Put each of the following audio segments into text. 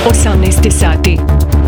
18 sati.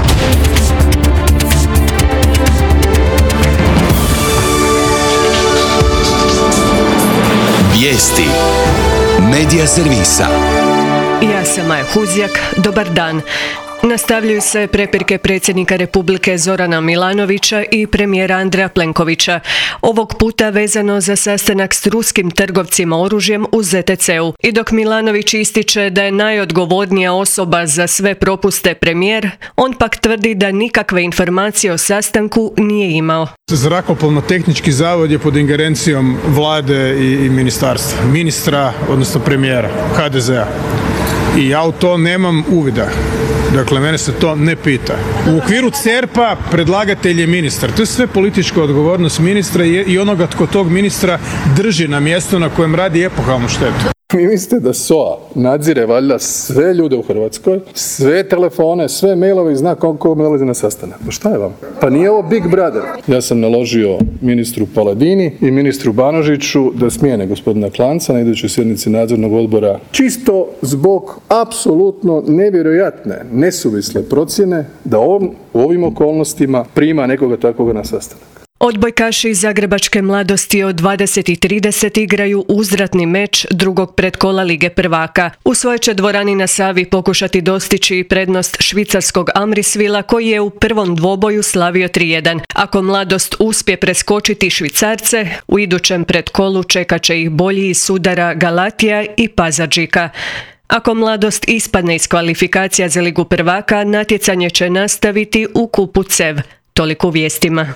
Vijesti Medija servisa. Ja sam Maja Huzjak, dobar dan. Nastavljaju se prepirke predsjednika Republike Zorana Milanovića i premijera Andreja Plenkovića. Ovog puta vezano za sastanak s ruskim trgovcima oružjem u ZTC-u. I dok Milanović ističe da je najodgovornija osoba za sve propuste premijer, on pak tvrdi da nikakve informacije o sastanku nije imao. Zrakoplovno-tehnički zavod je pod ingerencijom vlade i ministarstva. Ministra, odnosno premijera, HDZ-a. I ja u to nemam uvida. Dakle, mene se to ne pita. U okviru CERP-a predlagatelj je ministar. To je sve politička odgovornost ministra i onoga tko tog ministra drži na mjestu na kojem radi epohalnu štetu. Vi mislite da SOA nadzire valjda sve ljude u Hrvatskoj, sve telefone, sve mailove i zna koliko dolazi na sastanak? Pa šta je vam? Pa nije ovo Big Brother. Ja sam naložio ministru Paladini i ministru Banožiću da smijene gospodina Klanca na idućoj sjednici nadzornog odbora čisto zbog apsolutno nevjerojatne, nesuvisle procjene da on u ovim okolnostima prima nekoga takvoga na sastanak. Odbojkaši zagrebačke mladosti od 20:30 igraju uzvratni meč drugog predkola Lige prvaka. U svojoj će dvorani na Savi pokušati dostići prednost švicarskog Amrisvila koji je u prvom dvoboju slavio 3:1. Ako mladost uspije preskočiti Švicarce, u idućem predkolu čekat će ih bolji iz sudara Galatija i Pazadžika. Ako mladost ispadne iz kvalifikacija za Ligu prvaka, natjecanje će nastaviti u kupu CEV. Toliko u vijestima.